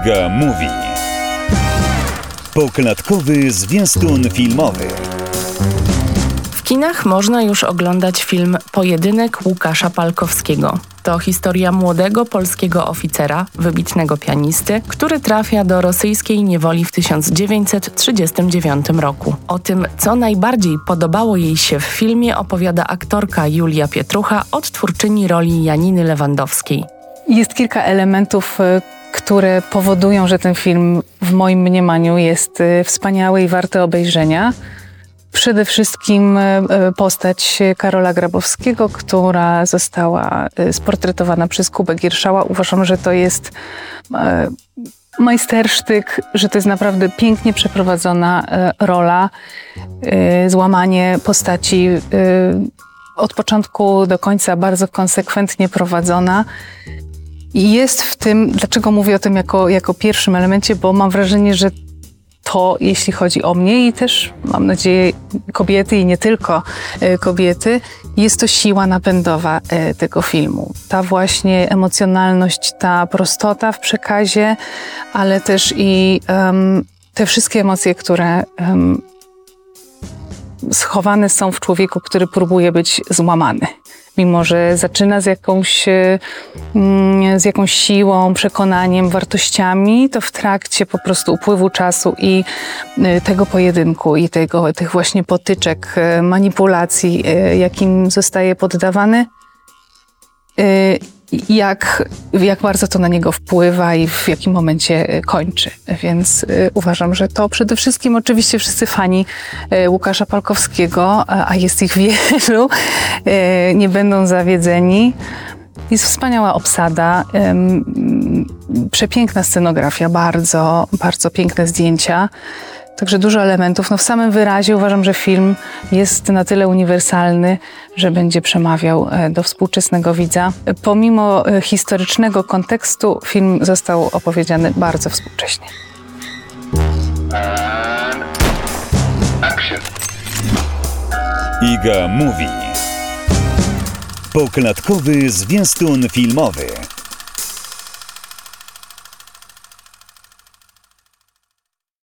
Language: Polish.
Iga Mówi. Poklatkowy zwiastun filmowy. W kinach można już oglądać film Pojedynek Łukasza Palkowskiego. To historia młodego polskiego oficera, wybitnego pianisty, który trafia do rosyjskiej niewoli w 1939 roku. O tym, co najbardziej podobało jej się w filmie, opowiada aktorka Julia Pietrucha, odtwórczyni roli Janiny Lewandowskiej. Jest kilka elementów, które powodują, że ten film w moim mniemaniu jest wspaniały i warty obejrzenia. Przede wszystkim postać Karola Grabowskiego, która została sportretowana przez Kubę Gierszała. Uważam, że to jest majstersztyk, że to jest naprawdę pięknie przeprowadzona rola, złamanie postaci od początku do końca bardzo konsekwentnie prowadzona. I jest w tym, dlaczego mówię o tym jako pierwszym elemencie, bo mam wrażenie, że to, jeśli chodzi o mnie i też, mam nadzieję, kobiety i nie tylko kobiety, jest to siła napędowa tego filmu. Ta właśnie emocjonalność, ta prostota w przekazie, ale też i te wszystkie emocje, które schowane są w człowieku, który próbuje być złamany. Mimo że zaczyna z jakąś siłą, przekonaniem, wartościami, to w trakcie po prostu upływu czasu i tego pojedynku i tych właśnie potyczek, manipulacji, jakim zostaje poddawany, jak bardzo to na niego wpływa i w jakim momencie kończy. Więc uważam, że to przede wszystkim oczywiście wszyscy fani Łukasza Palkowskiego, a jest ich wielu, nie będą zawiedzeni. Jest wspaniała obsada, przepiękna scenografia, bardzo, bardzo piękne zdjęcia. Także dużo elementów. W samym wyrazie uważam, że film jest na tyle uniwersalny, że będzie przemawiał do współczesnego widza. Pomimo historycznego kontekstu film został opowiedziany bardzo współcześnie. Iga Mówi. Poklatkowy zwiastun filmowy.